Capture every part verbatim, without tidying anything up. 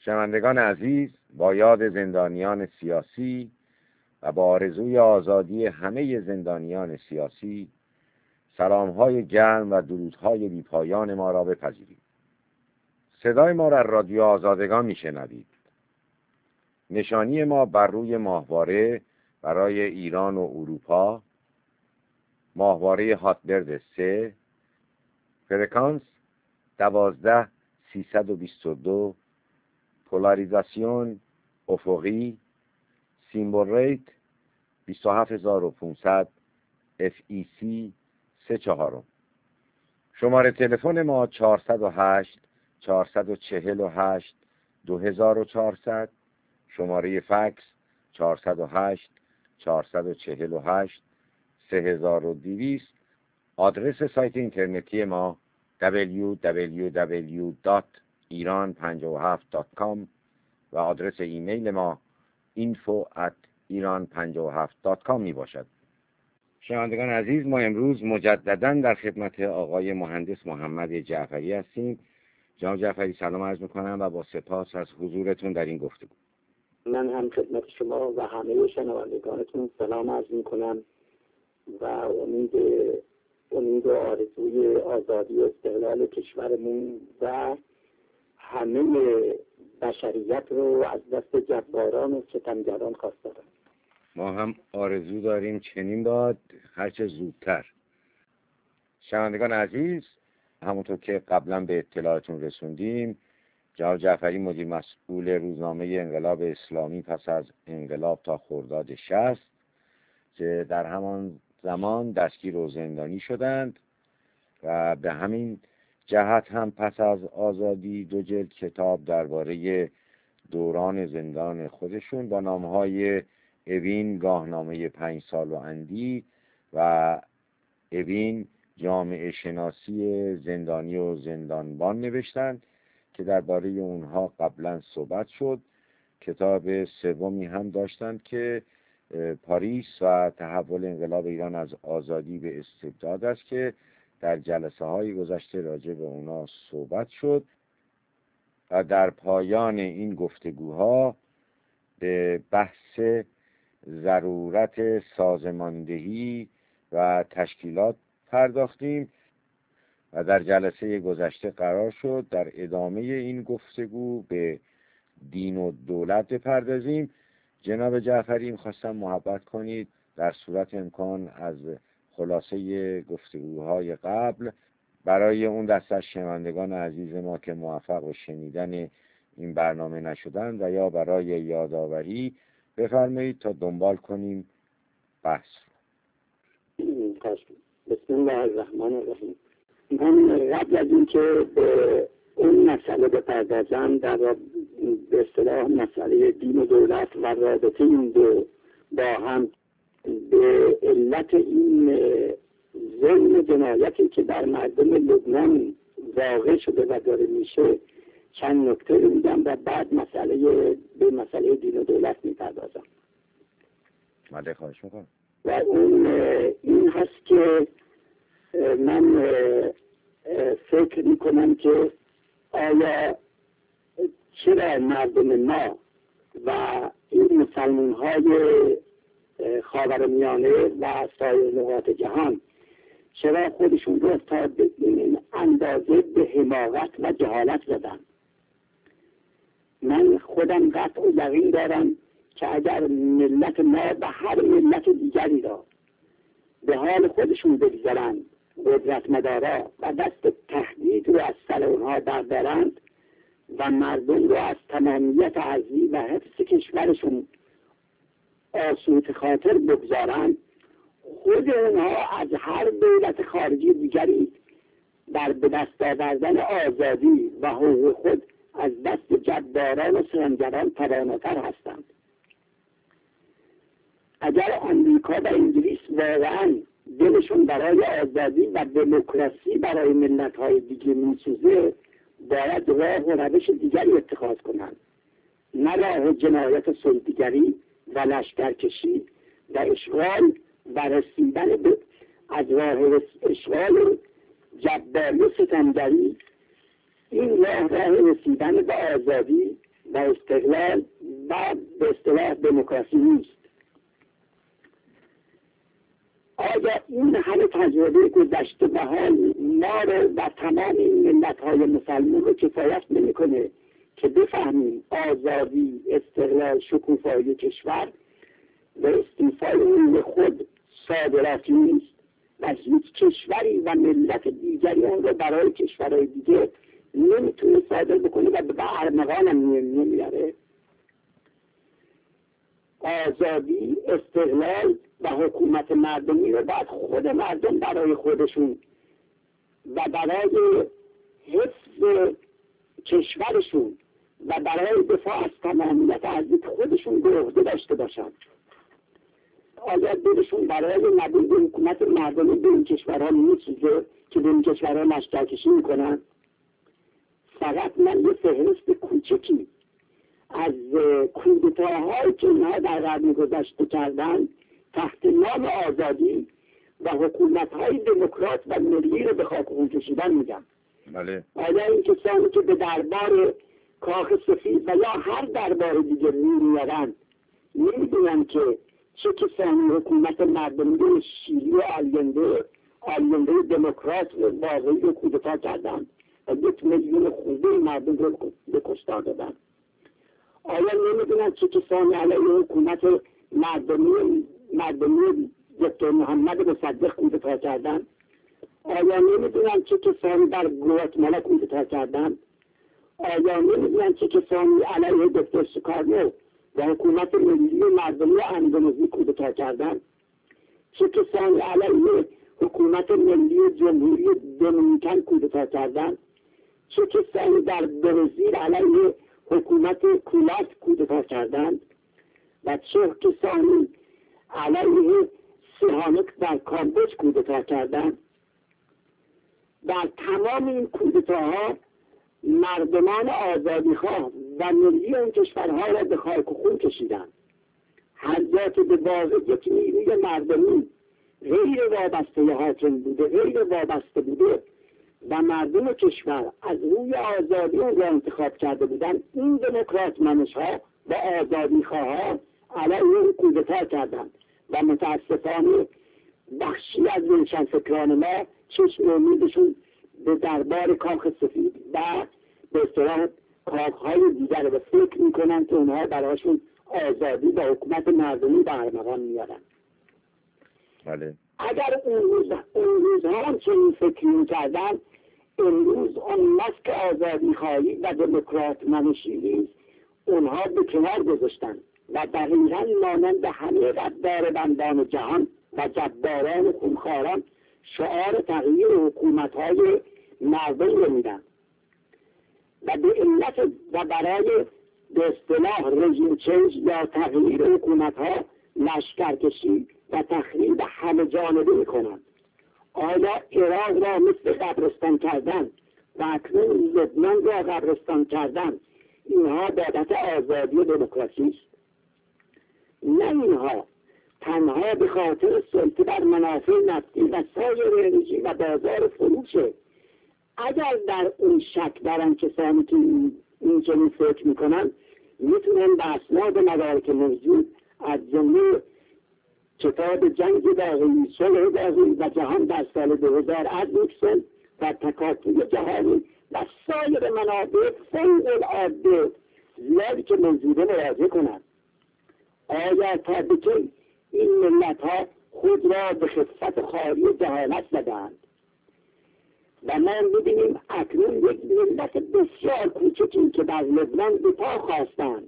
شنوندگان عزیز، با یاد زندانیان سیاسی و با آرزوی آزادی همه زندانیان سیاسی، سلام‌های گرم و درودهای بی‌پایان ما را بپذیرید. صدای ما را رادیو آزادگان میشنوید. نشانی ما بر روی ماهواره برای ایران و اروپا، ماهواره هاتبرد سه، فرکانس دوازده سیصد و بیست و دو، پولاریزاسیون افقی، سیمبل ریت بیست و هفت هزار و پانصد، اف ای سی سه چهارم. شماره تلفن ما چهارصد و هشت چهارصد و چهل و هشت دو هزار و چهارصد، شماره فکس چهارصد و هشت چهارصد و چهل و هشت سه هزار و دویست. آدرس سایت اینترنتی ما دبلیو دبلیو دبلیو دات ایران پنجاه و هفت دات کام و آدرس ایمیل ما اینفو ات ایران پنجاه و هفت دات کام می باشد. شنوندگان عزیز، ما امروز مجددا در خدمت آقای مهندس محمد جعفری هستیم. جناب جعفری سلام عرض میکنم و با سپاس از حضورتون در این گفتگو. من هم خدمت شما و همه شنوندگانتون سلام عرض میکنم و امید امید و آرزوی آزادی و استقلال کشورمون و همه بشریت رو از دست جباران و ستمگران خواست دارم. ما هم آرزو داریم چنین باد هرچه زودتر. شنوندگان عزیز، همونطور که قبلا به اطلاعتون رسوندیم، جناب جعفری مدیر مسئول روزنامه انقلاب اسلامی پس از انقلاب تا خرداد شصت که در همان زمان دستگیر و زندانی شدند و به همین جهت هم پس از آزادی دو جلد کتاب درباره دوران زندان خودشون با نامهای اوین گاهنامه پنج سال و اندی و اوین جامعه شناسی زندانی و زندانبان نوشتند که درباره اونها قبلا صحبت شد. کتاب سومی هم داشتند که پاریس و تحول انقلاب ایران از آزادی به استبداد است که در جلسه های گذشته راجع به اونا صحبت شد و در پایان این گفتگوها به بحث ضرورت سازماندهی و تشکیلات پرداختیم و در جلسه گذشته قرار شد در ادامه این گفتگو به دین و دولت بپردازیم. جناب جعفری می‌خواستم محبت کنید در صورت امکان از خلاصه گفتگوهای قبل برای اون دست از شنوندگان عزیز ما که موفق به شنیدن این برنامه نشدن و یا برای یادآوری بفرمایید تا دنبال کنیم بحث. بسم الله الرحمن الرحیم. من قبل از این که به اون مسئله بپردازم، در به اصطلاح مسئله دین و دولت و رابطه این دو با هم، به علت این ظلم و جنایتی که در مردم لبنان واقع شده و داره میشه چند نکته رو میگم و بعد مسئله به مسئله دین و دولت میپردازم. ماده خواهش میکنم. و اون این هست که من فکر میکنم که آیا چرا مردم ما و این مسلمان های خاورمیانه و سایر نقاط جهان چرا خودشون رو تا به این اندازه به حماقت و جهالت زدن؟ من خودم قطع و یقین دارم که اگر ملت ما و هر ملت دیگری را به حال خودشون بگذارند، قدرت مدارا و دست تهدید رو از سر اونها بردارند و مردم رو از تمامیت ارضی و حفظ کشورشون آسود خاطر بگذارند، خود اونها از هر دولت خارجی دیگری در به دست آوردن آزادی و حقوق خود از دست جباران و ستمگران تواناتر هستند. اگر امریکا و انگلیس واقعا دلشون برای آزادی و دموکراسی برای ملت‌های دیگه میسوزه، باید راه و روش دیگری اتخاذ کنند، نه راه جنایت صلح‌جویی و لشکرکشی و اشغال و رسیدن به از راه اشغال جباری و ستمگری. این راه راه رسیدن به آزادی و استقلال و به اصطلاح دموکراسی نیست. آیا این همه تجربه گذشته به حال ما رو و تمام این ملت‌های مسلمان رو کفایت نمی‌کنه که بفهمیم آزادی، استقلال، شکوفایی کشور و استیفای اون خود صادراتی نیست و هیچ کشوری و ملت دیگری اون رو برای کشورهای دیگه نمیتونه صادر بکنه و به ارمغان هم نمیاره. آزادی، استقلال و حکومت مردمی رو باید خود مردم برای خودشون و برای حفظ کشورشون و برای دفاع از تمامیت ارضی خودشون به عهده داشته باشن. آیا دلشون برای نبود حکومت مردمی به این کشورها میسوزه که به این کشورها لشکرکشی میکنن؟ فقط من یه فهرست کوچکی از کودتاهایی که اینها در قرن گذشته کردن تحت نام آزادی و حکومت‌های دموکرات و ملی رو به خاک خون کشیدن میگم. بله. آیا این کسانی که به دربار کاخ سفید و یا هر دربار دیگه می‌میرند نمی‌دونن که چه کسانی حکومت مردمی شیلی و آلینده آلینده دموکرات واقعی رو کودتا کردن و یک میلیون خورده مردم رو به کشتار دادن؟ آیا نمیدونن چه کسانی علیه حکومت مردمی مردمی دکتر محمد مصدق کودتا کردن؟ آیا نمیدونن چه کسانی در گواتمالا کودتا کردن؟ آیا نمیدونن چه کسانی علیه دکتر سوکارنو و حکومت ملی مردمی اندونزی کودتا کردن؟ چه کسانی علیه حکومت ملی جمهوری دومینیکن کودتا کردن؟ چه کسانی در برزیل علیه حکومت کولاس کودتا کردند و چه کسانی علیه سیهانک در کامبوج کودتا کردند؟ در تمام این کودتاها مردمان آزادیخواه و ملی اون کشورها را به خاک و خون کشیدند. هر جا که به واقع یک نیروی مردمی غیر وابسته حاکم بوده، غیر وابسته بوده و مردم کشور از روی آزادی اون را انتخاب کرده بودن، این دموکرات منش‌ها و آزادیخواها علیه اون کودتا کردند و متاسفانه بخشی از روشنفکران ما چشم امیدشون به دربار کاخ سفید و به اصطلاح کاخهای دیگر رو فکر میکنن که اونها براشون آزادی و حکومت مردمی به ارمغان میارن. بله. اگر اون روز اون روزها هم چنین فکر میکردن، امروز اون ماسک آزادی خواهی و دموکرات منشی اونها به کنار گذاشتن و دقیقاً مانند همه غدار بندان جهان و جباران خونخواران شعار تغییر حکومت‌های مردم رو میدن و به علت و برای به اصطلاح رژیم چنج یا تغییر حکومت‌ها لشکرکشی و تخریب همه جانبه میکنن. آیا عراق را مثل قبرستان کردن و اکنون لبنان را قبرستان کردن اینها بابت آزادی و دموکراسی است؟ نه، اینها تنها به خاطر سلطه بر منافع نفتی و سایر انرژی و بازار فروشه. اگر در اون شک دارن کسانی که این چنین فکر میکنن، میتونن به اسناد مدارک موجود از جمله کتاب جنگ داغی، صلح داغی و جهان در سال دو هزار از نیکسون و تکاپوی جهانی و سایر منابع فوق العاده زیادی که موجوده مراجعه کنند. آیا تا بکی این ملت ها خود را به خفت خاری جهالت زدند و ما می‌بینیم اکنون یک ملت بسیار کوچکی که در لبنان به پا خواستند،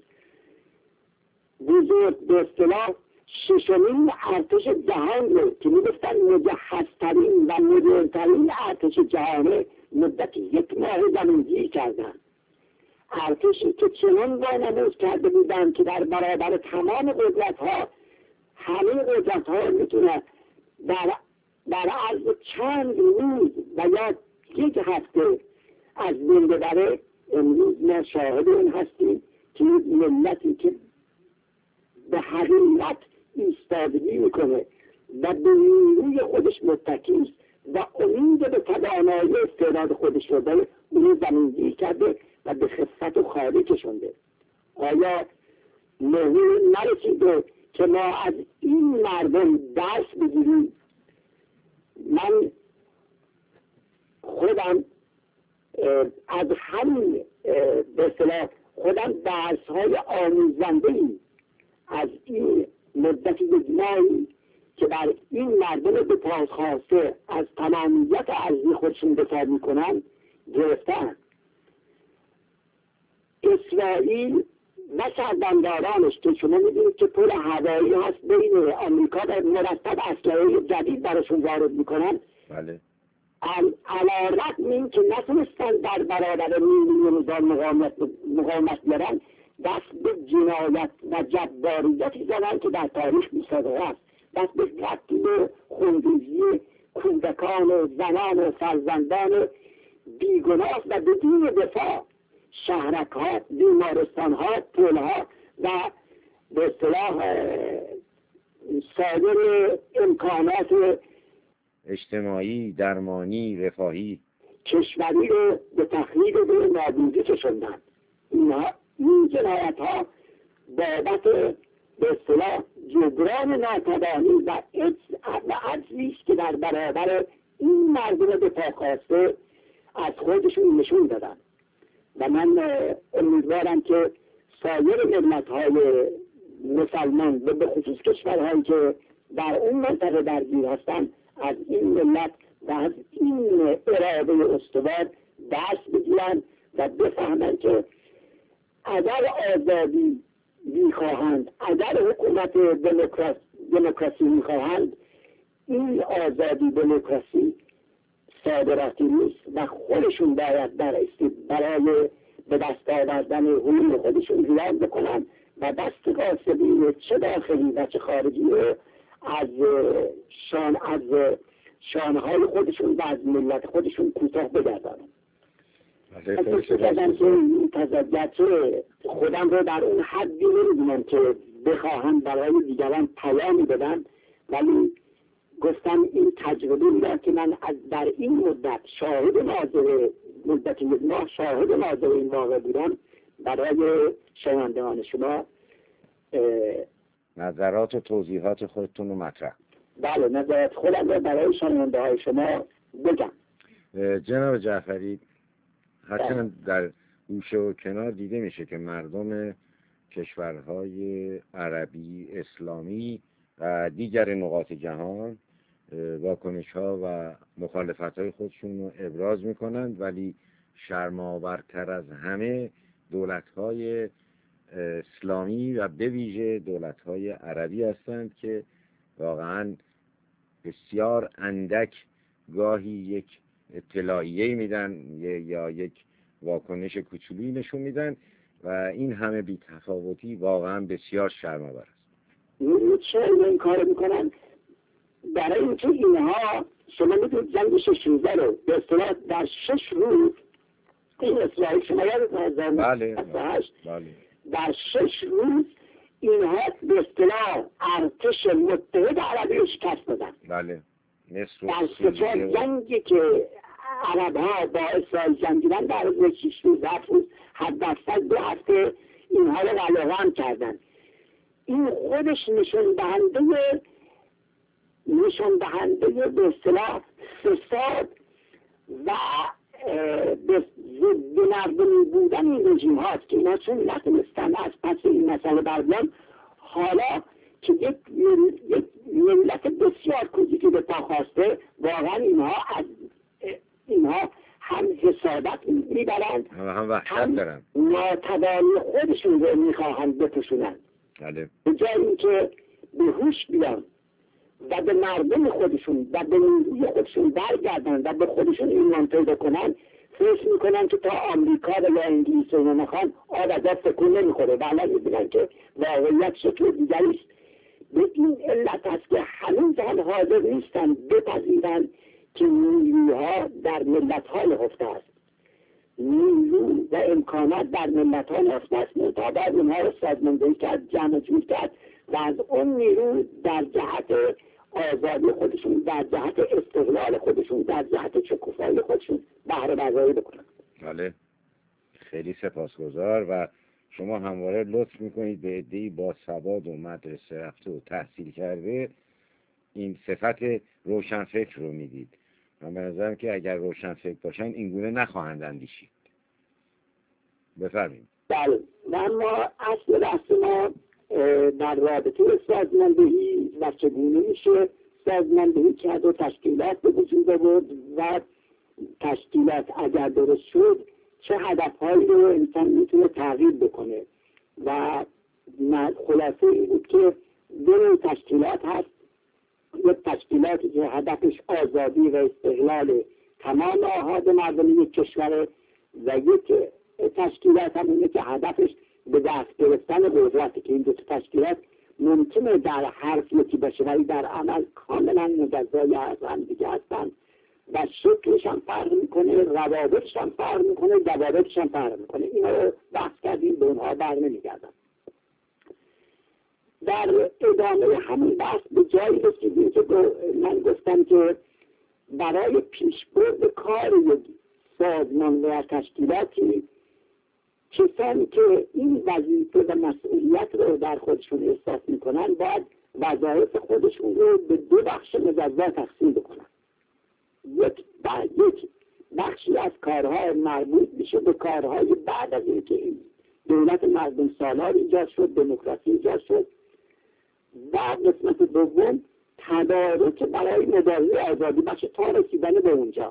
بزرگ به اصطلاح ششمین ارتش جهان رو که می‌گفتن مجهزترین و مدرن‌ترین ارتش جهانه مدت یک ماه زمین‌گیری کردند. ارتشی که چنان وانمود کرده بودند که در برابر تمام قدرت‌ها همه قدرت‌ها میتونه در در عرض چند روز و یا یک هفته از بین ببره. امروز ما شاهد این هستیم که ملتی که به حقیقت ایستادگی میکنه و به نیروی خودش متکی است و امید به توانایی استعداد خودش رو داره، اونو زمینگیر کرده و به خفت و خالی کشونده. آیا موضوع نرسیده که ما از این مردم درس بگیریم؟ من خودم از همین به اصطلاح خودم درس های آموزنده‌ای از این مدت یگمایی که بر این مردم به پاس خواسته از تمامیت ارضی خودشون دفاع میکنن گرفتن. اسرائیل و سربندارانش که شما میدونید که پل هوایی هست بین آمریکا و مرتب اسلحه جدید براشون وارد میکنن. بله. علی رغم این که نتونستن در برابر میلیون هزار مقاومت مقاومت بیارن، دست به جنایت و جباریتی زدن که در تاریخ بی‌سابقه است. دست به قتل خونریزی کودکان و زنان و فرزندان بیگناه و بدون دفاع، شهرک‌ها، بیمارستان‌ها، پل‌ها و به اصطلاح سایر امکانات اجتماعی، درمانی، رفاهی کشوری رو به تخریب و به نابودی کشوندن. اینا این جنایت ها بابت به اصطلاح جبران ناتوانی و عجزی است که در برابر این مردم به پا خواسته از خودشون نشون دادن. و من امیدوارم که سایر ملت های مسلمان و به خصوص کشورهایی که در اون منطقه درگیر هستن از این ملت و از این اراده استوار درس بگیرن و بفهمن که اگر آزادی میخواهند، اگر حکومت دموکراسی دموکراسی میخواهند، این آزادی دموکراسی صادراتی نیست و خودشون باید در برای به دست آوردن حقوق خودشون ریاض بکنن و دست غاصبی چه داخلی و چه خارجی رو از شان از شانهای خودشون و از ملت خودشون کوتاه بگردانن. فکر کردم که این تزدیت خودم رو در اون حدی نمیدونم که بخواهم برای دیگران پیامی بدم، ولی گفتم این تجربه میدم که من از در این مدت شاهد ناظر مدت یک ماه شاهد ناظر این واقع بودم. برای شنوندگان شما نظرات و توضیحات خودتون رو مطرح. بله، نظرات خودم رو برای شنونده های شما بگم. جناب جعفری، هرچند در گوشه و کنار دیده میشه که مردم کشورهای عربی، اسلامی و دیگر نقاط جهان واکنش ها و مخالفت های خودشون رو ابراز میکنند، ولی شرم‌آورتر از همه دولت های اسلامی و به ویژه دولت های عربی هستند که واقعا بسیار اندک گاهی یک اطلاعیه میدن یا یک واکنش کوچولی نشون میدن و این همه بی‌تفاوتی واقعا بسیار شرم‌آور است. چرا این کار میکنن؟ برای اینکه اینها شما میدونید جنگ شش روزه رو به اصطلاح در شش روز این اسرائیل شما یادتون بله بله در شش روز اینها به اصطلاح ارتش متحد عربی رو شکست دادن. بله نصف در سه جنگی که عرب ها با اسرائیل جنگیدن در روز شش روز هفت روز حداقل دو هفته اینها رو قلقم کردن. این خودش نشون دهنده نشون دهنده به اصطلاح فساد و به مردمی بودن این رژیم هاست که اینا چون نتونستن از پس این مسئله بردن، حالا که یک ملت بسیار کوچیکی به پا خواسته، واقعا اینها از اینها هم حسابت میبرند هم وحشت دارن، ناتوانی خودشون رو میخواهند بپوشونند. بله. به جای اینکه به هوش بیان و به مردم خودشون و به نیروی خودشون برگردن و به خودشون ایمان پیدا کنن، فکر میکنن که تا آمریکا و یا انگلیس و نمیخوان آب از دست تکون نمیخوره. ولی میبینن که واقعیت شکل دیگری است. به این علت است که هنوز هم حاضر نیستن بپذیرن که نیروها در ملت‌ها نهفته است. نیرو و امکانات در ملت‌ها نهفته است. مطابق اونها رو سازماندهی کرد، جمع جور کرد و از اون نیرو در جهت آزادی خودشون، در جهت استقلال خودشون، در جهت شکوفایی خودشون بهره برداری بکنن. بله، خیلی سپاسگزار و شما همواره لطف میکنید به عده‌ای با سواد و مدرسه رفته و تحصیل کرده این صفت روشنفکر رو میدید. من به نظرم که اگر روشنفکر باشن این گونه نخواهند اندیشید. بفرمایید. بله، و اما اصل بحث ما در رابطه سازماندهی و چگونه میشه سازماندهی کرد و تشکیلات به وجود آورد و تشکیلات اگر درست شد چه هدفهایی رو انسان میتونه تغییر بکنه. و خلاصه این بود که دو تشکیلات هست. یک تشکیلاتی که هدفش آزادی و استقلال تمام آحاد مردم یک کشور و یک تشکیلات هم اینه که هدفش به دست گرفتن قدرته که این دو تشکیلات ممکنه در حرف یکی باشه ولی در عمل کاملا مجزای از هم دیگه هستن و شکلش هم فرق میکنه، روابطش هم فرق میکنه، ضوابطش هم فرق میکنه. اینا رو بحث کردیم، به اونها بر نمیگردم. در ادامه همین بحث به جایی رسیدیم که من گفتم که برای پیشبرد کار یک سازمان و تشکیلاتی کسانی که این وظیفه و مسئولیت رو در خودشون احساس میکنن باید وظایف خودشون رو به دو بخش مجزا تقسیم بکنن. یک یک بخشی از کارها مربوط میشه به کارهای بعد از اینکه این دولت مردم سالار ایجاد شد، دموکراسی ایجاد شد، و قسمت دوم تدارک برای مبارزه آزادی باشه تا رسیدن به اونجا.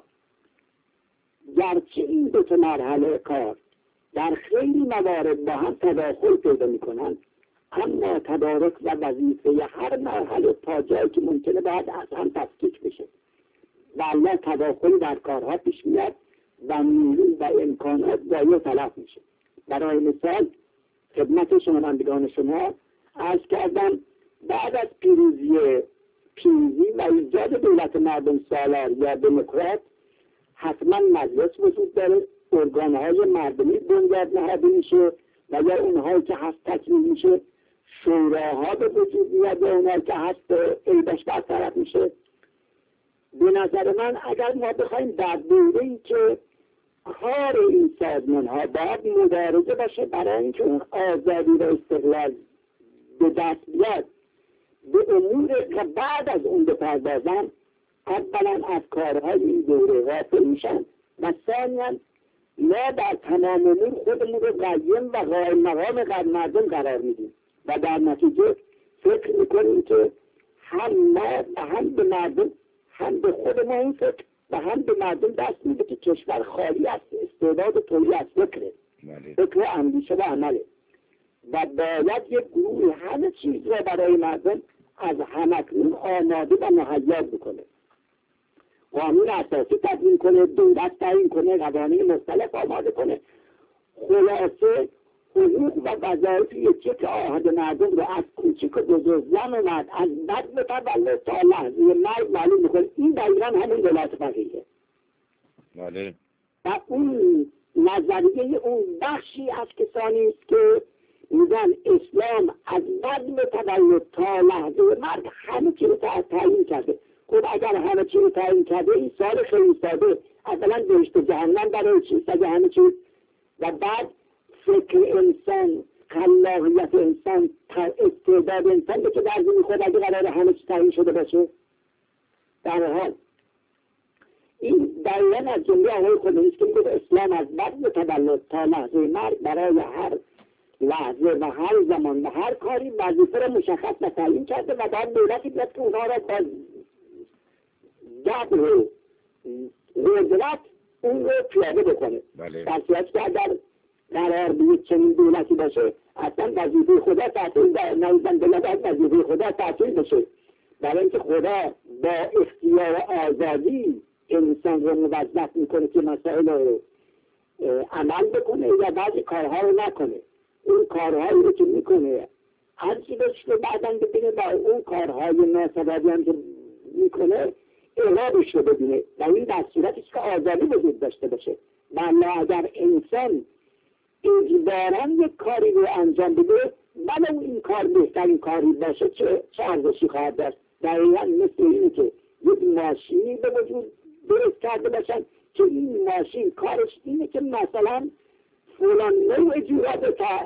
گرچه این دو تا مرحله کار در خیلی موارد با هم تداخل پیدا میکنن، اما تدارک و وظیفه هر مرحله تا جایی که ممکنه باید از هم تفکیک بشه. والله تداخل در کارها پیش میاد و نیروی و امکانات ضایع تلف میشه. برای مثال خدمت شنوندگان شما عرض کردم بعد از پیروزی پیروزی و ایجاد دولت مردم سالار یا دموکرات حتما مجلس وجود داره، ارگانهای مردمی بنیاد نهاده میشه و یا اونهایی که هست تکمیل میشه، شوراها به وجود میاد یا اونهایی که هست عیبش برطرف میشه. به نظر من اگر ما بخوایم در دوره‌ای که کار این سازمان ها باید مبارزه باشه برای اینکه اون آزادی و استقلال به دست بیاد، به امور که بعد از اون بپردازن، اولا از کارهای این دوره غافل میشن و ثانیاً ما در تمام امور خودمون رو قیم و قائم مقام قد مردم قرار میدیم و در نتیجه فکر میکنیم که هم ما و هم به مردم، هم به خود ما این فکر و هم به مردم دست میده که کشور خالی از استعداد و تولی از فکره، فکر و اندیشه و عمله و باید یک گروه همه چیز را برای مردم از همکنون آماده و مهیا بکنه، قانون اساسی تدوین کنه، دولت تعیین کنه، قوانین مختلف آماده کنه. خلاصه حقوق و وظایف یک آحاد مردم رو از کوچیک و بزرگ زن و مرد، از بد به تولد تا لحظه مرگ معلوم میکنه. این دقیقا همین ولایت فقیهه. بله. و اون نظریه اون بخشی از کسانی است که میگن اسلام از بد به تولد تا لحظه مرگ همه چی رو تعیین کرده. خب اگر همه چی رو تعیین کرده، این سال خیلی ساده، اولا بهشت جهنم برای چیست اگر همه چی، و بعد فکر انسان، خلاقیت انسان، استعداد انسان به که درزی میخواد اگه قرار همه چی تعیین شده باشه. در حال این دقیقا از جمله آقای خمینی که میگه اسلام از بد به تولد تا لحظه مرگ برای هر لحظه و هر زمان و هر کاری وظیفه را مشخص و تعیین کرده و بعد دولتی بیاد که اونها را با جبر و قدرت اون رو پیاده بکنه. بله. در صورتی که اگر قرار بود چنین دولتی باشه، اصلا وظیفه خدا تعطیل نمیدن، باید وظیفه خدا تعطیل بشه، برای اینکه خدا با اختیار آزادی انسان رو موظف میکنه که مسائل رو عمل بکنه یا بعضی کارها رو نکنه. اون کارهایی رو که میکنه هرچی بهش رو بعدن ببینه و اون کارهای ناسوابی هم که میکنه اعلامش رو ببینه و این در صورتش که آزادی وجود داشته باشه. ولی اگر انسان اجباراً یک کاری رو انجام بده، ولو این کار بهترین کاری باشه، چه چه ارزشی خواهد داشت؟ دقیقاً مثل اینه که یک ماشینی به وجود درست کرده باشن که این ماشین کارش اینه که مثلا فلان نوع جوراب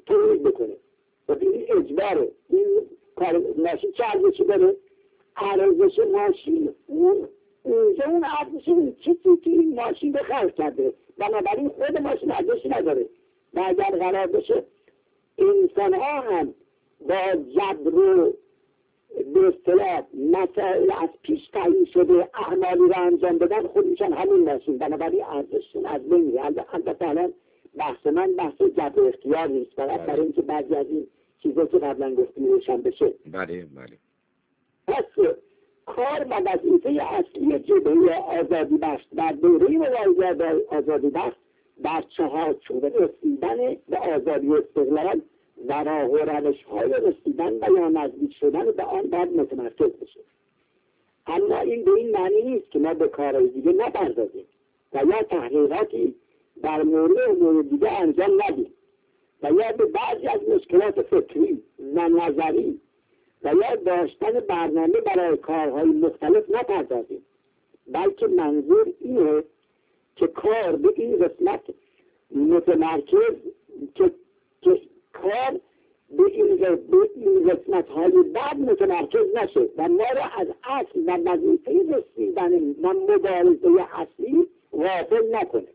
تولید بکنه و این اجباره. این کار ماشین چه ارزشی داره؟ ارزش ماشین اون اونجا اون ارزش اون چیزی که این ماشین به خرج کرده، بنابراین خود ماشین ارزشی نداره. و اگر قرار بشه انسان ها هم با جبر و به اصطلاح مسائل از پیش تعیین شده اعمالی را انجام بدن، خودشان همون ماشین، بنابراین ارزششون از بین میره. البته الان بحث من بحث جبر و اختیار نیست، فقط برای اینکه بعضی از این چیزا که قبلا گفتیم روشن بشه. بله بله. پس کار و وظیفه اصلی جبهه آزادی بخش در دوره مبارزه آزادی بخش در چهارچوب رسیدن به آزادی و استقلال و راه و روش‌های رسیدن و یا نزدیک شدن به آن باید متمرکز بشه. اما این به این معنی نیست که ما به کارهای دیگه نپردازیم و یا تحقیقاتی در مورد امور دیگه انجام ندیم و یا به بعضی از مشکلات فکری و نظری و یا داشتن برنامه برای کارهای مختلف نپردازیم، بلکه منظور اینه که کار به این قسمت متمرکز که, که کار به این, به این قسمت های بعد متمرکز نشه و ما را از اصل و وظیفه رسیدن و مبارزه اصلی غافل نکنه.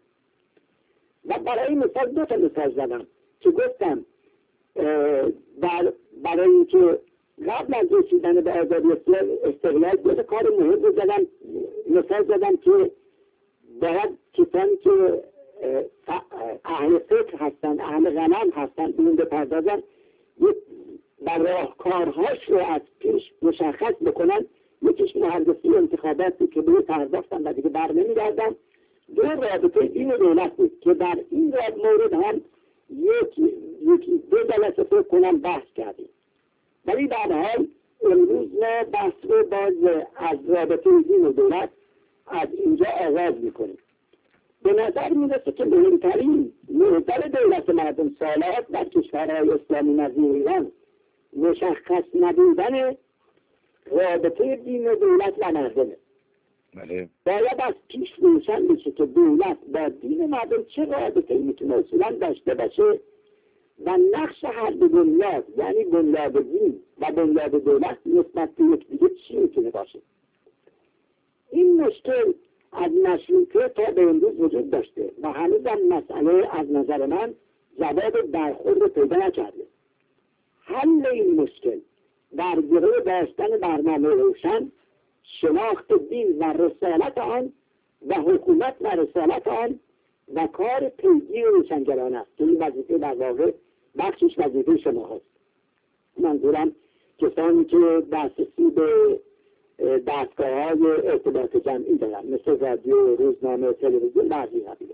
و برای مثال دو تا مثال زدم که گفتم بر برای اینکه قبل از رسیدن به آزادی استقلال دو تا کار مهم رو زدم، مثال زدم که باید کسانی که اهل فکر هستن، اهل غنم هستن، به این بپردازن و راهکارهاش رو از پیش مشخص بکنن. یکیش مهندسی انتخاباتی که به پرداختن و دیگه بر نمیگردن. دو رابطه دین و دولت بود که در این مورد هم یکی یکی دو جلسه فکر کنم بحث کردیم. ولی در حال امروز ما بحث رو باز از رابطه دین و دولت از اینجا آغاز میکنیم. به نظر میرسه که مهمترین معضل دولت مردم سالات در کشورهای اسلامی نظیر ایران مشخص نبودن رابطه دین و دولت و مردمه. بله. باید از پیش روشن بشه که دولت با دین مردم چه رابطه‌ای میتونه اصولا داشته باشه و نقش هر دو بنیاد، یعنی بنیاد دین و بنیاد دولت، نسبت به یکدیگه چی میتونه باشه. این مشکل از مشروطه تا به امروز وجود داشته و هنوز هم مسئله از نظر من جواب برخورد رو پیدا نکرده. حل این مشکل در گروه داشتن برنامه روشن، شناخت دین و رسالت آن و حکومت و رسالت آن و کار پیگیر روشنگرانه است که این وظیفه در واقع بخشش وظیفه شما هست. منظورم کسانی که دسترسی به دستگاه‌های ارتباط جمعی دارن، مثل رادیو، روزنامه، تلویزیون و از این قبیل.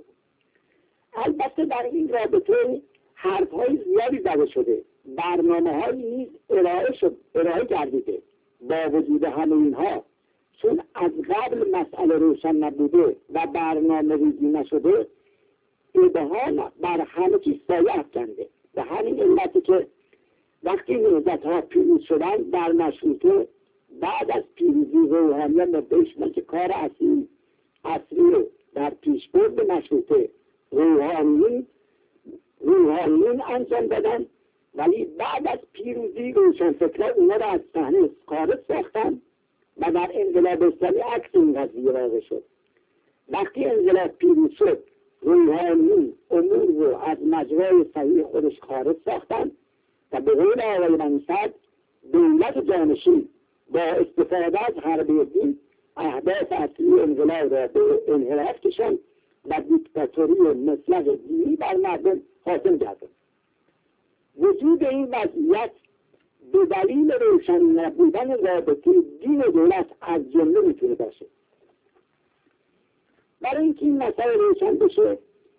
البته در این رابطه حرف‌های زیادی زده شده، برنامه‌هایی نیز ارائه شد، ارائه گردیده. با وجود همه اینها، چون از قبل مسئله روشن نبوده و برنامه ریزی نشده، ابهام بر همه چیز سایه افکنده. به همین علتی که وقتی نهضت‌ها پیروز شدن در مشروطه، بعد از پیروزی روحانیان مدعی شدن که کار اصلی اصلی در پیشبرد مشروطه روحانیون روحانیون انجام دادن، ولی بعد از پیروزی روشنفکران اونا را از صحنه خارج ساختن و در انقلاب اسلامی عکس این قضیه واقع شد. وقتی انقلاب پیروز شد، روحانیون امور رو از مجرای صحیح خودش خارج ساختن و به قول آقای منصد دولت جانشین با استفاده از حربه دین اهداف اصلی انقلاب را به انحراف کشاند و دیکتاتوری مطلق دینی بر مردم حاکم گرداند. وجود این وضعیت به دلیل روشن نبودن رابطه دین و دولت از جمله میتونه باشه. برای اینکه این مسئله روشن بشه،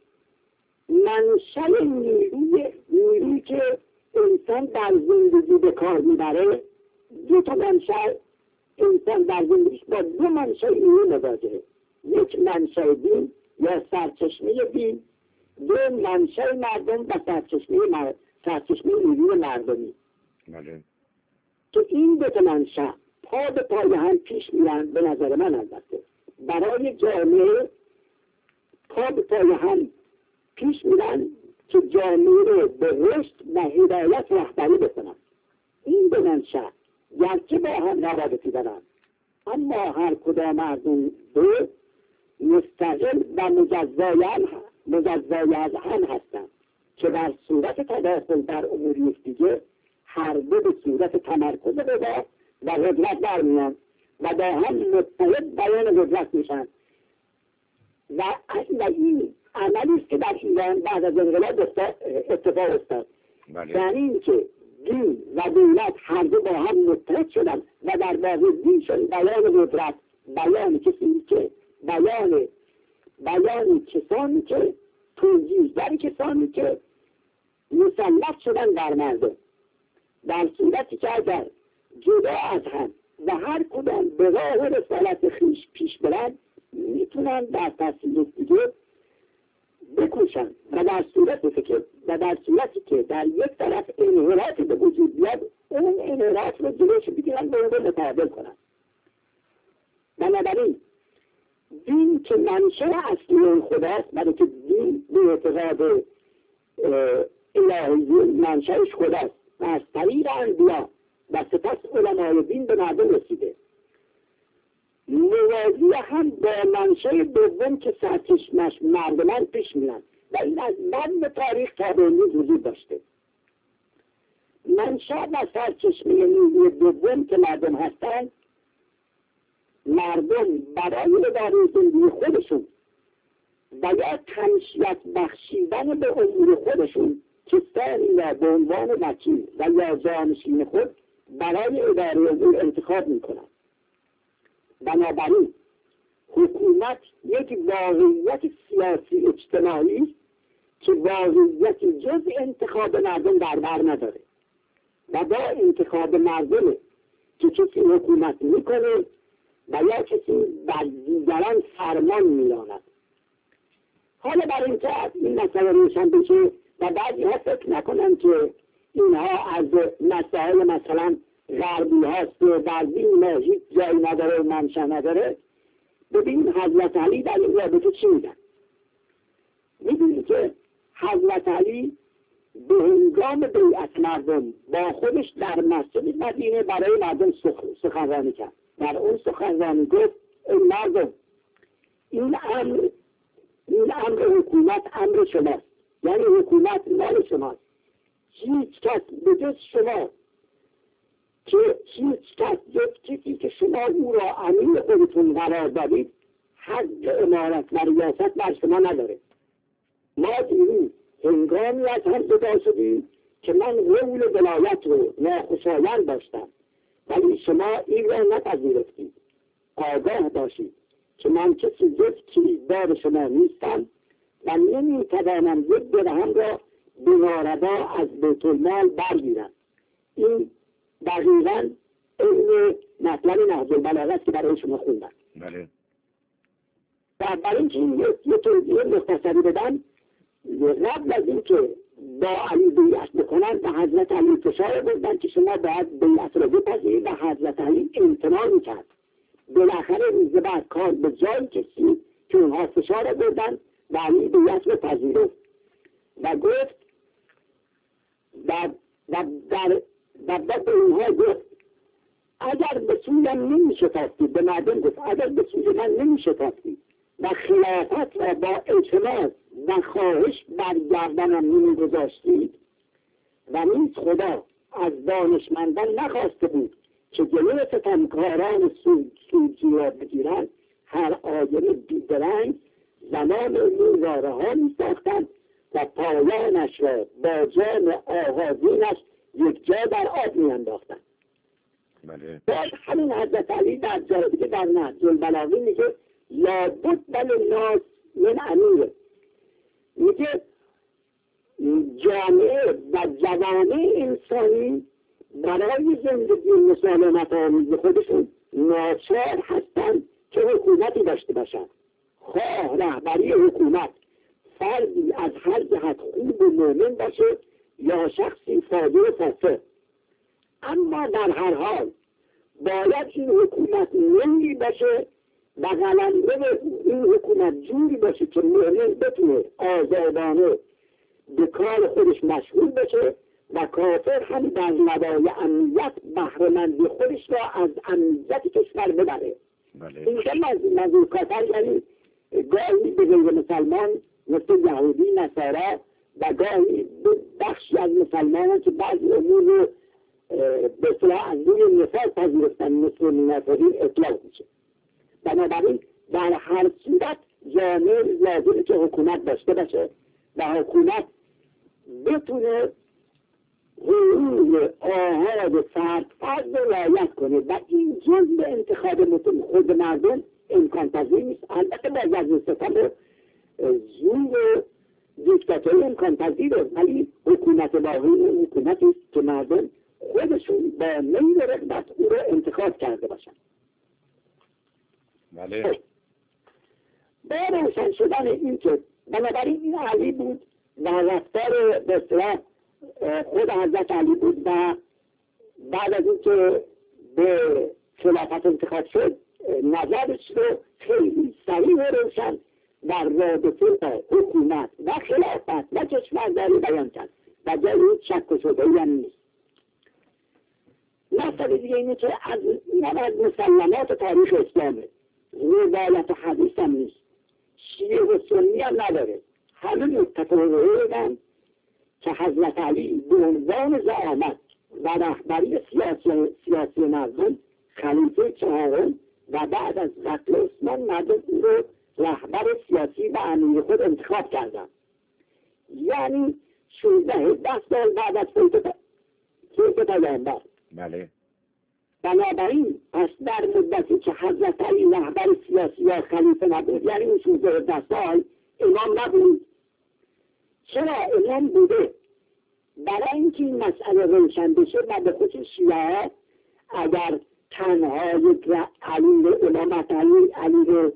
منشأ نیروی نیرویی که انسان در زندگی به کار میبره، دو تا منشأ انسان در زندگیش با دو منشأ نیروی مواجهه. یک منشأ دین یا سرچشمه دین، دو منشأ مردم و سرچشمه مردم سرچشمه نیروی مردمی. بله. که این دو تا منشأ پا به پای هم پیش میرن. به نظر من البته برای جامعه پا به پای هم پیش میرن که جامعه رو به رشد و هدایت رهبری بکنن. این دو منشأ گرچه با هم روابطی دارن، اما هر کدام از اون دو مستقل و مجزای از هم هستند که در صورت تداخل در امور یکدیگر هر دو به صورت تمرکز قوا و قدرت برمیان و با هم متحد بیان قدرت میشن. و این عملی است که در ایران بعد از انقلاب اتفاق افتاد. در این که دین و دولت هر دو با هم متحد شدن و در واقع دین شد بیان قدرت، بیان کسی که بیان بیان کسانی که توجیهگر کسانی که مسلط شدن بر مردم، در صورتی که اگر جدا از هم و هر کدام به راه رسالت خویش پیش برند میتونن در تحصیل دیگه بکوشن و در صورتی که و در صورتی که در یک طرف انحراف به وجود بیاد اون انحراف رو جلوش بگیرن و اون رو متعادل کنن. بنابراین دین که منشأ اصلی اون خداست، برای که دین به اعتقاد الهی منشأش خداست و از طریق انبیا و سپس علمای دین به مردم رسیده. موازی هم با منشأ دوم که سرچشمش مردمان پیش میرن و این از من تاریخ تا به امروز وجود داشته. منشأ و سرچشمه نیروی دوم که مردم هستند، مردم برای اداره زندگی خودشون و یا تنشیت بخشیدن به امور خودشون کسانی را به عنوان وکیل و یا جانشین خود برای اداره امور انتخاب میکنند. بنابراین حکومت یک واقعیت سیاسی اجتماعی است که واقعیت جز انتخاب مردم در بر نداره و با انتخاب مردم که کسی حکومت میکنه و یا کسی بر دیگران فرمان میراند. حالا برای اینکه این مسئله روشن بشه و بعضی ها فکر نکنن که اینها از مسائل مثلا غربی هست و در دین ما هیچ جایی نداره و منشأ نداره، ببین حضرت علی در این رابطه چی میگن. میدونی که حضرت علی به هنگام بیعت مردم با خودش در مسجد مدینه برای مردم سخنرانی کرد. در اون سخنرانی گفت ای مردم، این امر این امر حکومت امر شماست، یعنی حکومت مال شماست. هیچ کس به جز شما که هیچ کس جز کسی که شما او را امیر خودتون قرار دادید حق امارت و ریاست بر شما نداره. ما دیروز هنگامی از هم جدا شدیم که من قول ولایت رو ناخوشایند داشتم، ولی شما این را نپذیرفتید. آگاه باشید که من کسی جز کلیددار شما نیستم و نمیتوانم یک درهم را به ناروا از بیت المال برگیرم. این دقیقاً علم مطلب نهج البلاغه است که برای شما خوندم. بله. و برای اینکه این یه توضیح مختصری بدم، قبل از اینکه با علی بیعت بکنن و حضرت علی فشار بردن که شما باید بیعت را بپذیرید و حضرت علی امتناع میکرد. بالاخره روز بعد کار به جایی کشید که اونها فشار بردن و علی بیعت را پذیرفت و گفت و در و بعد اونها گفت اگر به سویم نمی شتافتید، به مردم گفت اگر به سوی من نمی شتافتید و خلافت را با اعتماد و خواهش برگردنم نمی گذاشتید و نیز خدا از دانشمندان نخواسته بود که جلوی ستمکاران سودجو را بگیرند، هر آینه بیدرنگ زمان این را رها می ساختند و پایانش را با جان آغازینش یک جا در آب می انداختند. بله. باز همین حضرت علی در جایی که در نهج البلاغه میگه لابد للناس من امیر، میگه جامعه و جوامع انسانی برای زندگی مسالمت آمیز خودشون ناچار هستند که حکومتی داشته باشند. خواه رهبری حکومت فردی از هر جهت خوب و مؤمن باشه یا شخصی فاجر و فاسق، اما در هر حال باید این حکومت نمی باشه و قلمرو این حکومت جوری باشه که مؤمن بتونه آزادانه به کار خودش مشغول بشه و کافر هم در ندای امنیت بهره‌مندی خودش را از امنیت کشور ببره. این خیلی منظور کافر یعنی گاهی به غیر مسلمان مثل یهودی، نصارا و گاهی بخشی از مسلمانان که بعضی امور رو به اصطلاح از روی نفاق پذیرفتن مثل منافقین اطلاق میشه. بنابراین در هر صورت جامعه لازمه که حکومت داشته باشه و حکومت بتونه حقوق آحاد فرد فرد رو رعایت کنه و این جزء انتخاب خود مردم امکان پذیر نیست. البته با وظیفه‌ها زور دیکتاتوری امکان پذیره، ولی حکومت واقعی حکومتی است که مردم خودشون با میل رغبت او رو انتخاب کرده باشن. بله. با روشن شدن این که بنابراین این علی بود و رفتار به اصطلاح خود حضرت علی بود و بعد از این که به خلافت انتخاب شد نظرش رو خیلی صریح و روشن در رابطه با حکومت و خلافت و کشورداری بیان کرد و جای هیچ شک و شبهه‌ای هم نیست. مسئله دیگه اینه که از این هم از مسلمات تاریخ اسلامه، روایت و حدیث هم نیست، شیعه و سنی هم نداره، همه متفقین که حضرت علی به عنوان زعامت و رهبری سیاسی سیاسی مردم خلیفه چهارم و بعد از قتل عثمان مردم او رو رهبر سیاسی و امیر خود انتخاب کردن. یعنی شانزده ده سال بعد از فوت پیامبر. بله. بنابراین پس در مدتی که حضرت علی رهبر سیاسی یا خلیفه نبود، یعنی اون شانزده ده سال امام نبود. چرا امام بوده؟ برای اینکه این مسئله روشن بشه و به خصوص شیعه اگر تنها یک علی رو امامت علی علی رو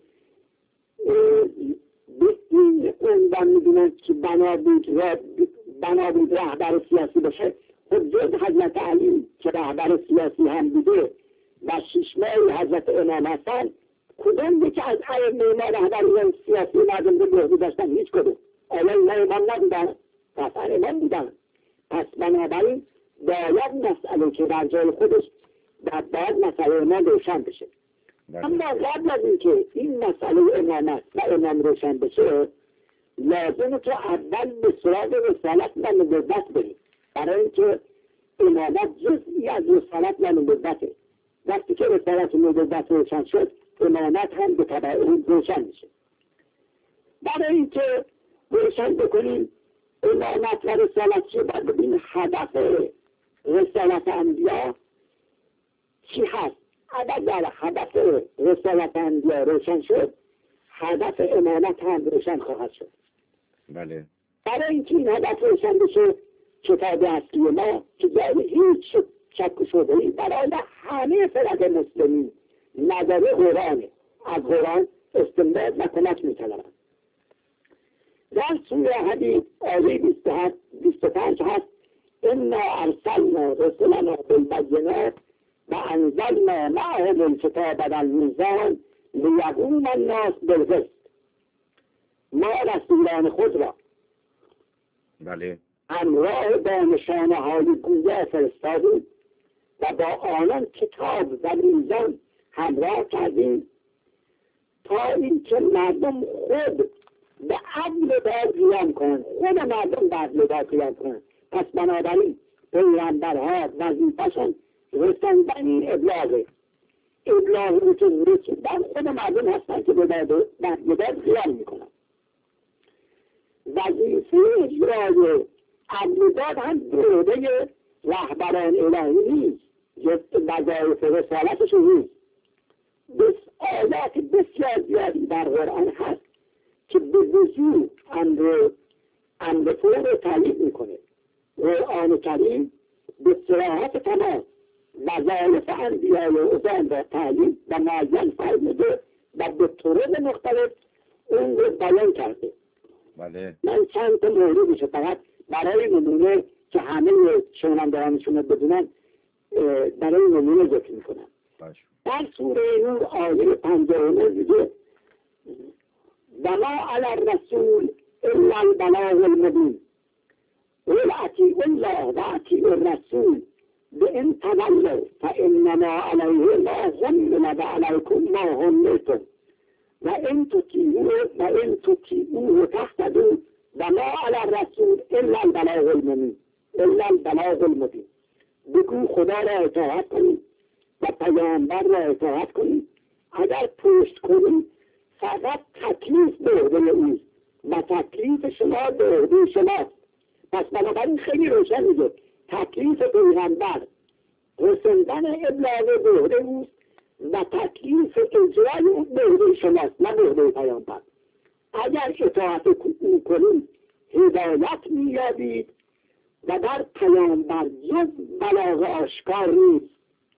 به این عنوان میدونند که بنا بود بنا بود رهبر سیاسی بشه، خب جز حضرت علی که رهبر سیاسی هم بوده و شش ماه حضرت امام هستن، کدوم یکی از ائمه ما رهبر سیاسی مردم رو به عهده داشتن؟ هیچ کدوم. آیا اینا امام نبودن؟ قطعا امام بودن. پس بنابراین باید مسئله که در جای خودش در باید مسئله امام روشن بشه. اما قبل از اینکه این مسئله امامت و امام روشن بشه، لازمه که اول به سراغ رسالت و نبوت بریم، برای اینکه امامت جزئی از رسالت و نبوته. وقتی که رسالت و نبوت روشن شد، امامت هم به تبع اون روشن میشه. برای اینکه روشن بکنیم امامت و رسالت چه باید ببین هدف رسالت انبیا چی هست. اگر هدف رسالت انبیا روشن شد، هدف امامت هم روشن خواهد شد. بله. برای اینکه این هدف روشن بشه، کتاب اصلی ما که جای هیچ شک و شبهه‌ای برای همه فرق مسلمین نظر قرآنه، از قرآن استنباط و کمک می‌طلبند. در سوره حدید آیه بیست و پنج هست: انا ارسلنا رسلنا بالبینات و انزلنا معهم الکتاب والمیزان لیقوم الناس بالقسط. ما رسولان خود را بله همراه با نشانه های گویا فرستادیم و با آنان کتاب و میزان همراه کردیم تا اینکه مردم خود به عدل و داد قیام کنند، خود مردم به عدل و داد قیام کنند. پس بنابراین پیغمبرها وظیفه‌شون رساندن این ابلاغه، ابلاغ رو که رسوندن خود مردم هستن که به داد قیام میکنن. وظیفه اجرای عدل و داد هم دوره رهبران الهی نیست، وظایف رسالتشون نیست. بس آیات بسیار زیادی در قرآن هست که به وضوح امر امر فور رو تایید میکنه. قرآن کریم به صراحت تمام وظایف انبیاء و اذان را تعیین و معین فرموده و به طرق مختلف اون رو بیان کرده. بله. من چند تا موردش فقط برای نمونه که همه شنوندگانشون رو بدونن برای نمونه ذکر میکنم. در سوره نور آیه پنجاه میگه و ما علی الرسول الا البلاغ المبین. قل اطیعوا الله و اطیعوا الرسول بإن تولوا فإنما عليه ما حمل وعليكم ما حملتم وإن تطيعوه وإن تطيعوه تهتدوا وما على الرسول إلا البلاغ المبین الا البلاغ المبین. بگو خدا را اطاعت کنید و پیامبر را اطاعت کنید. اگر پشت کنید فقط تکلیف به عهده اوست و تکلیف شما به عهده شماست. پس بنابراین خیلی روشن میگه تکلیف پیغمبر رسوندن ابلاغ به عهده اوست و تکلیف اجرای اون به عهده شماست، نه به عهده پیامبر. اگر اطاعت او کنید هدایت مییابید و در پیامبر جز بلاغ آشکار نیست.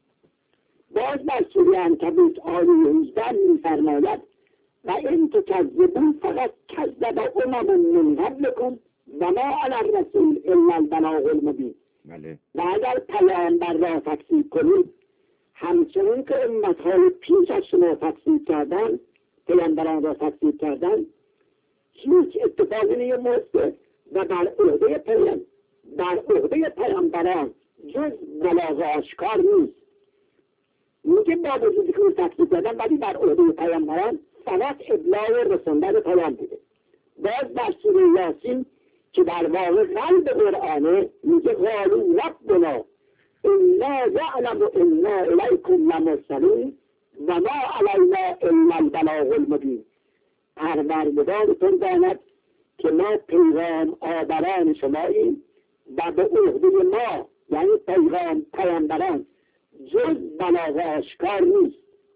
باز در سوره عنکبوت آیه هجده میفرماید و این تکذبون فقط کذب امم من قبلکم و ما علی الرسول الا البلاغ المبین. بله. و اگر پیامبر را تکذیب کنید همچنین که امتهای پیش از شما تکذیب کردن، پیامبران را تکذیب کردن، هیچ اتفاقی نیفتاد و در عهده پیام در عهده پیامبران جز بلاغ آشکار نیست. میگه با وجودی که تکذیب کردن ولی در عهده پیامبران فقط ابلاغ رسوندن پیام بوده. باز در سوره یاسین که در واقع قلب قرآنه میگه قالوا ربنا انا یعلم انا الیکم لمرسلون و ما علینا الا البلاغ المبین. پروردگارتون داند که ما پیغام آوران شماییم و به عهده ما یعنی پیغام پیامبران جز بلاغ آشکار نیست.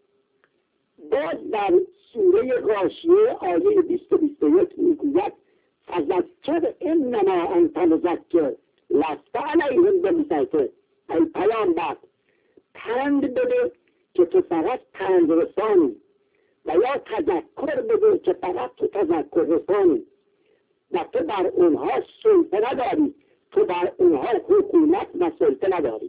باز در سوره غاشیه آیه بیست و بیست و یک میگوید فذکر انما انت مذکر لست علیهم بمسیطر. ای پیامبر پند بده که تو فقط پند رسانی و یا تذکر بده که فقط تو تذکر رسانی و تو بر اونها سلطه نداری، تو بر اونها حکومت و سلطه نداری.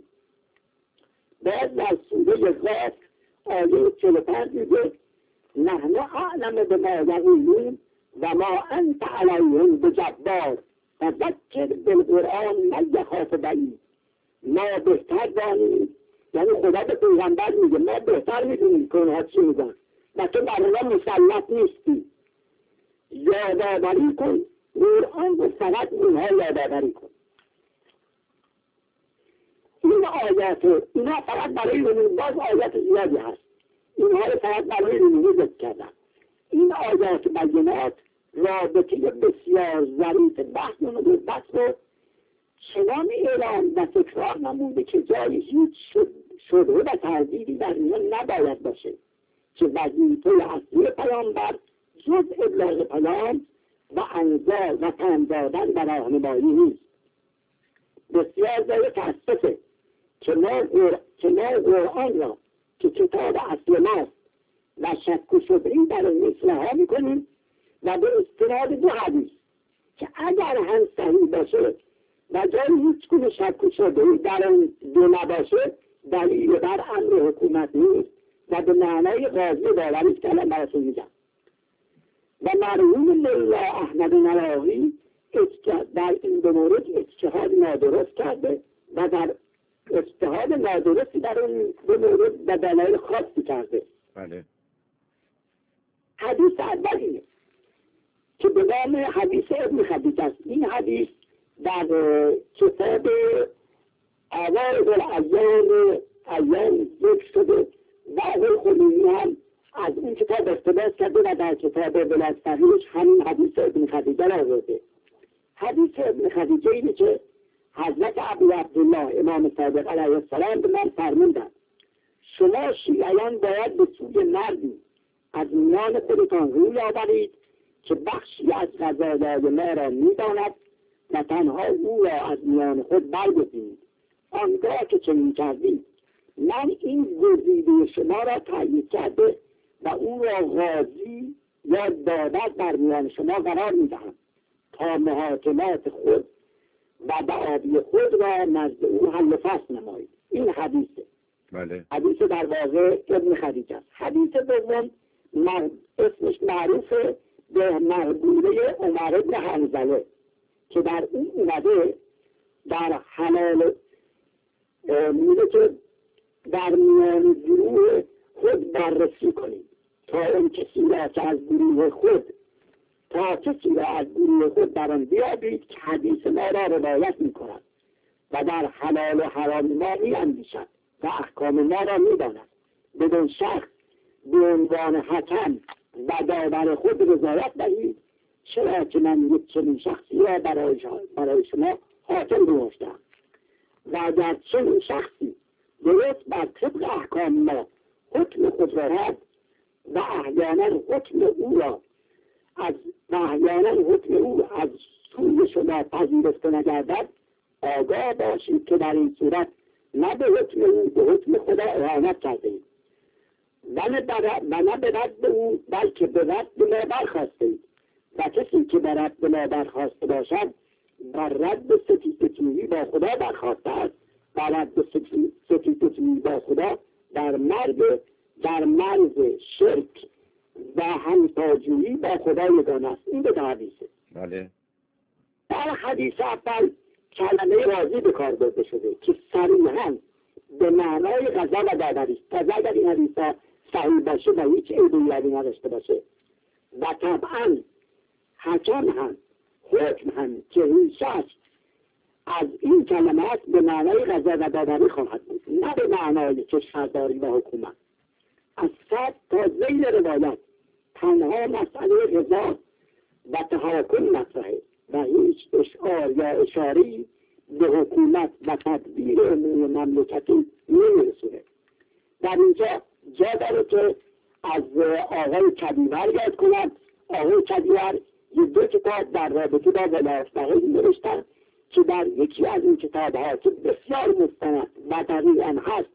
باز در سوره غاف آیه چهل و پنج میگه نحن اعلم بما یقولون و ما انت علیهم بجبار فذکر بالقرآن من یخاف وعید. ما بهتر دانیم، یعنی خدا به پیغمبر میگه ما بهتر میدونیم که اونها چی میگن و تو بر اونها مسلط نیستی. یادآوری کن، قرآن رو فقط اونها یادآوری کن. این آیات اینا فقط برای رمون، باز آیات زیادی هست، اینها رو فقط برای رمون ذکر کردن. این آیات بینات رابطه بسیار ظریف بحث و نبوت رو چنان اعلام و تکرار نموده که جای هیچ شبهه و تردیدی در اینها نباید باشه که وظیفه اصلی پیامبر جز ابلاغ پیام و انذار و پند دادن و راهنمایی نیست. بسیار جای تأسفه که ما که ما قرآن را که کتاب اصل ماست و شک و شبهه‌ای در این اصلاح میکنیم و به استناد دو حدیث که اگر هم صحیح باشه و جای هیچ گونه شک و شبهه‌ای در اون دو نباشه دلیل بر امر حکومت نیست و به معنای قاضی باوری که الان براتون میگم. و مرحوم ملا احمد نواوی در این دو مورد اجتهاد نادرست کرده و در اجتهاد نادرستی در اون دو مورد و دلایل خاصی کرده. بله. حدیث اول اینه که به نام حدیث ابن خدیجه است. این حدیث در کتاب آوائد الایام ایام ذکر شده و آقای خمینی هم از این کتاب اقتباس کرده و در کتاب بلاد صحیحش همین حدیث ابن خدیجه را آورده. حدیث ابن خدیجه اینه که حضرت ابو عبدالله امام صادق علیه السلام به من فرمودند شما شیعیان باید به سوی مردی از میان خودتان روی آورید که بخشی از غذادار ما را میداند و تنها او را از میان خود برگزینید. آنگاه که چنین کردید من این گزیده شما را تایید کرده و او را قاضی یا دادت در میان شما قرار میدهم تا محاکمات خود و دعاوی خود را نزد او حل فصل نمایید. این حدیثه. بله. حدیث در واقع ابن خدیجه است. حدیث دوم اسمش معروفه به مقبوله عمر بن حنظله که در اون اومده در حلال میگه که در میان گروه خود بررسی کنید تا اون کسی را که از گروه خود تا کسی را از گروه خود در آن بیابید که حدیث ما را روایت میکند و در حلال و حرام ما میاندیشد و احکام ما را میداند. بدون شخص به عنوان حکم و داور خود رضایت دهید، چرا که من یک چنین شخصی را برای, برای شما حاکم گذاشتم و اگر چنین شخصی درست بر طبق احکام ما حکم خود را رد و احیانا حکم او را از و احیانا حکم او از سوی شما پذیرفته نگردد، آگاه باشید که در این صورت نه به حکم او به حکم خدا اهانت کردید و نه به رد او بلکه به رد ما برخواستید و کسی که به رد ما برخواسته باشد بر رد ستیزگویی با خدا برخواسته است و رد ستیزگویی با خدا در مرز در مرز شرک و همتاجویی با خدا یگانه است. این به حدیثه. بله. در حدیث اول کلمه راضی به کار برده شده که صریحاً به معنای غضب و دادری است. تا اگر این حدیث صحیح باشه و هیچ عیبی نداشته باشه و طبعاً حکم هم حکم هم که هیچ از این کلمات به معنای غضب و دادری خواهد بود، نه به معنای کشورداری و حکومت. از صد تا ذیل روایت تنها مسئله رضا و تحاکم مطرحه و هیچ اشعار یا اشاری به حکومت و تدبیر امور مملکتی نمیرسونه. در اینجا جا داره که از آقای کدیور یاد کنند. آقای کدیور یه دو کتاب در رابطه با ولایت فقیه نوشتن که در یکی از این کتاب‌ها که بسیار مستند و دقیقاً هست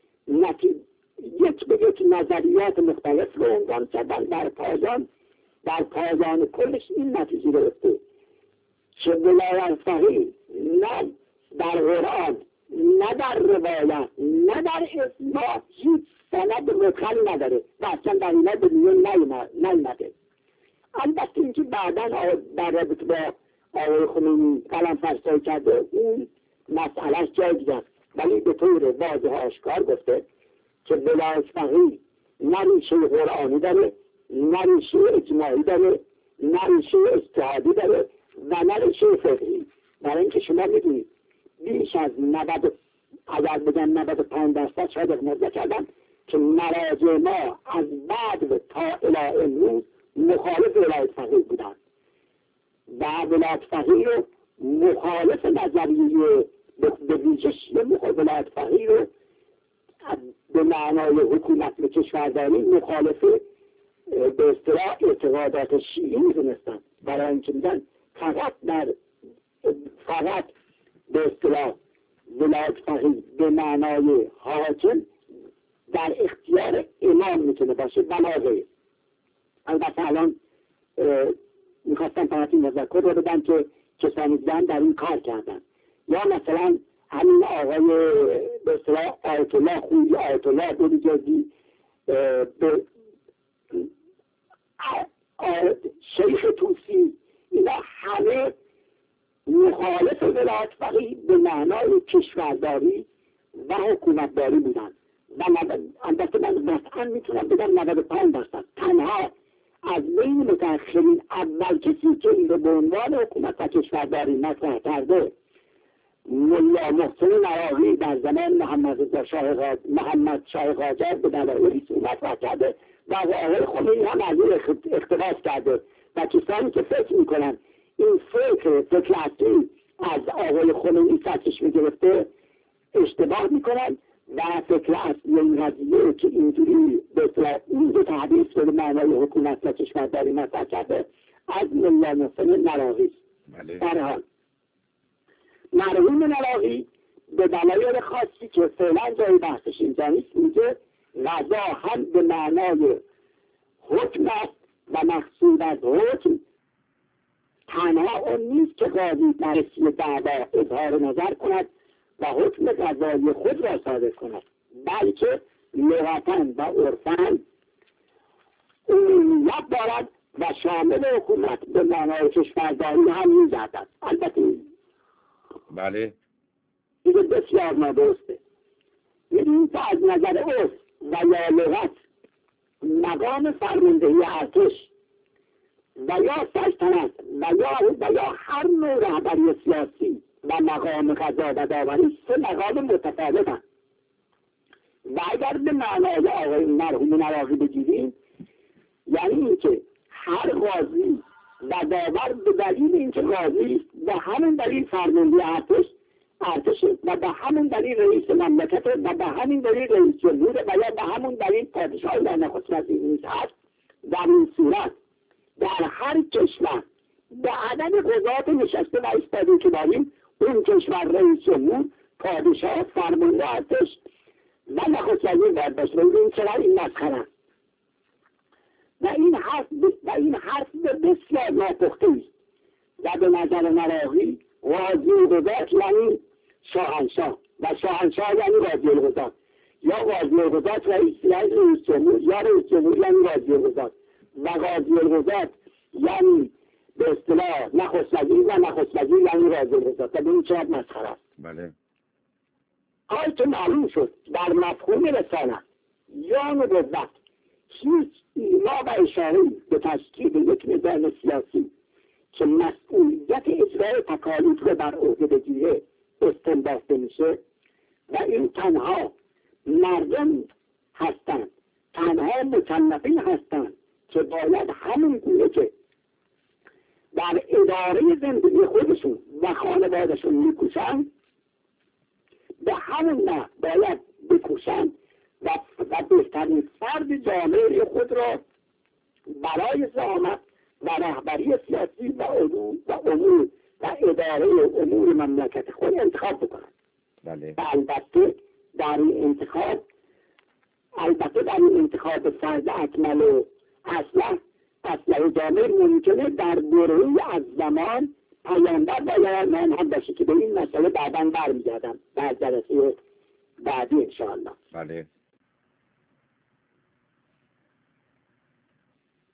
یک به یک نظریات مختلف رو عنوان کردن. در پایان در پایان کلش این نتیجه گرفته که ولایت فقیه نه در قرآن نه در روایت نه در اجماع هیچ سند مدخلی نداره و اصلا در اینا به میون نیامده. البته اینکه بعدا در رابطه با آقای خمینی قلم فرسایی کرده اون مسئلهش جایز است، ولی به طور واضح آشکار گفته که ولایت فقیه نه ریشه قرآنی داره، نه ریشه اجماعی داره، نه ریشه اجتهادی داره و نه ریشه فقهی. برای اینکه شما میدونید بیش از نود اگر بگن نود و پنج درصد شاید اغمازه کردن که مراجع ما از بعد تا الی امروز مخالف ولایت فقیه بودن و ولایت فقیه رو مخالف نظریه به ویژه ولایت فقیه رو به معنای حکومت به کشورداری مخالف به اصطلاح اعتقادات شیعی می‌دونستن. برای اینکه میگن فقط در فقط به اصطلاح ولایت فقیه به معنای حاکم در اختیار امام میتونه باشه و نه غیر. البته الان میخواستم فقط این تذکر رو بدم که کسانی دیدن در این کار کردن. یا مثلا همین آقای به اصطلاح آیت الله خویی، آیت الله بروجردی، شیخ طوسی، اینا همه مخالف ولایت فقیه به معنای کشورداری و حکومتداری بودن و البته من قطعا میتونم بگم نود و پنج درصد. تنها از بین متأخرین اول کسی که این رو به عنوان حکومت و کشورداری مطرح کرده ملا محسن نراقی در زمان محمد شاه محمد شاه قاجار به دلایلی مطرح کرده و آقای خمینی هم از این اقتباس کرده و کسانی که فکر میکنن این فکر فکر اصلی از آقای خمینی سرچشمه گرفته اشتباه میکنن و فکر اصلی این قضیه که اینجوری به اصطلاح این دو حدیث به معنای حکومت و کشورداری مطرح کرده از ملا محسن نراقی. در حال مرحوم نراقی به دلایل خاصی که فعلا جای بحثش اینجا نیست میگه قضا هم به معنای حکم است و مقصود از حکم تنها اون نیست که قاضی بررسی دعوا اظهار نظر کند و حکم قضایی خود را صادر کند، بلکه لغتاً و عرفاً عمومیت دارد و شامل حکومت به معنای کشورداری هم می‌گردد. البته بله. این بسیار نادرسته. این تا از نظر عرف و یا لغت مقام فرماندهی ارتش و یا سلطنت و یا و یا هر نوع رهبری سیاسی و مقام قضا و داوری سه مقام متفاوتند. و اگر به معنای آقای مرحوم نواقی بگیریم، یعنی اینکه هر قاضی و داور به دلیل اینکه قاضی است به همون دلیل فرمانده ارتش ارتش و به همون دلیل رئیس مملکت و به همین دلیل رئیس جمهور و یا به همون دلیل پادشاه و نخست وزیر نیز هست. در این صورت در هر کشور به عدد قضات نشسته و ایستاده که داریم، اون کشور رئیس جمهور، پادشاه، فرمانده ارتش و نخست وزیر باید باشه. این چرا این مسخره است و این حرف و این حرف بسیار ناپخته است و به نظر نواقی قاضی القضات یعنی شاهنشاه و شاهنشاه یعنی قاضی القضات، یا قاضی القضات رئیس یعنی رئیس جمهور، یا رئیس جمهور یعنی قاضی القضات و قاضی القضات یعنی به اصطلاح نخست وزیر و نخست وزیر یعنی قاضی القضات. و این چقدر مسخره است. بله. حال که معلوم شد در مفهوم رسالت یا نبوت هیچ ایما و اشاره‌ای به تشکیل یک نظام سیاسی که مسئولیت اجرای تکالیف رو بر عهده بگیره استنباط میشه و این تنها مردم هستند، تنها مکلفین هستند که باید همون گونه که در اداره زندگی خودشون و خانوادهشون میکوشند به همون نه باید بکوشند و, و بهترین فرد جامعه خود را برای زعامت و رهبری سیاسی و امور و امور و اداره امور مملکت خود انتخاب بکنند. بله. و البته در این انتخاب البته در این انتخاب فرد اکمل و اصلح اصلح جامعه ممکنه در دوره‌ای از زمان پیامبر باید هم باشه که به این مسئله بعداً برمیگردم در جلسه بعدی انشاءالله. بله.